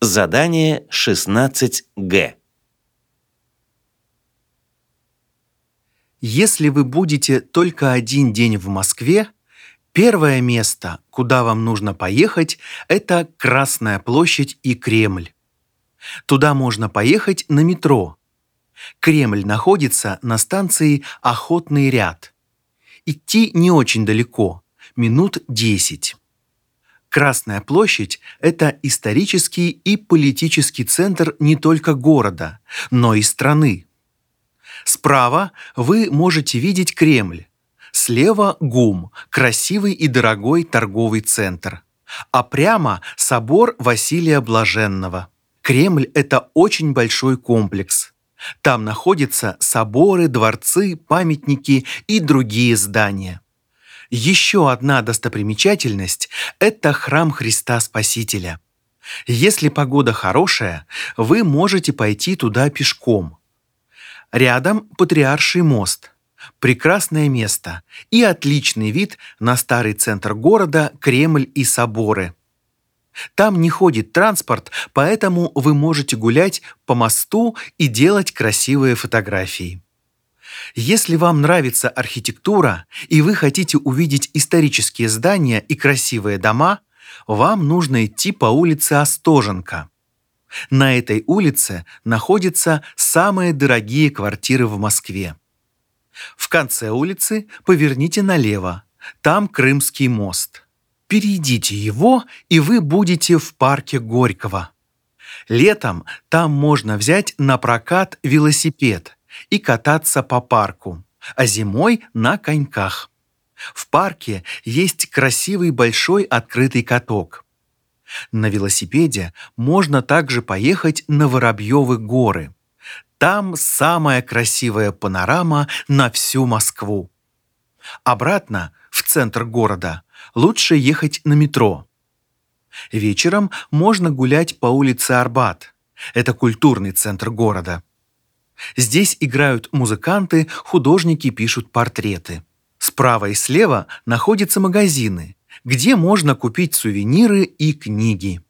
Задание 16Г. Если вы будете только один день в Москве, первое место, куда вам нужно поехать, это Красная площадь и Кремль. Туда можно поехать на метро. Кремль находится на станции Охотный ряд. Идти не очень далеко, минут 10. Красная площадь – это исторический и политический центр не только города, но и страны. Справа вы можете видеть Кремль, слева – ГУМ, красивый и дорогой торговый центр, а прямо – собор Василия Блаженного. Кремль – это очень большой комплекс. Там находятся соборы, дворцы, памятники и другие здания. Еще одна достопримечательность – это храм Христа Спасителя. Если погода хорошая, вы можете пойти туда пешком. Рядом Патриарший мост. Прекрасное место и отличный вид на старый центр города, Кремль и соборы. Там не ходит транспорт, поэтому вы можете гулять по мосту и делать красивые фотографии. Если вам нравится архитектура и вы хотите увидеть исторические здания и красивые дома, вам нужно идти по улице Остоженко. На этой улице находятся самые дорогие квартиры в Москве. В конце улицы поверните налево, там Крымский мост. Перейдите его, и вы будете в парке Горького. Летом там можно взять на прокат велосипед и кататься по парку, а зимой на коньках. В парке есть красивый большой открытый каток. На велосипеде можно также поехать на Воробьевы горы. Там самая красивая панорама на всю Москву. Обратно, в центр города, лучше ехать на метро. Вечером можно гулять по улице Арбат. Это культурный центр города. Здесь играют музыканты, художники пишут портреты. Справа и слева находятся магазины, где можно купить сувениры и книги.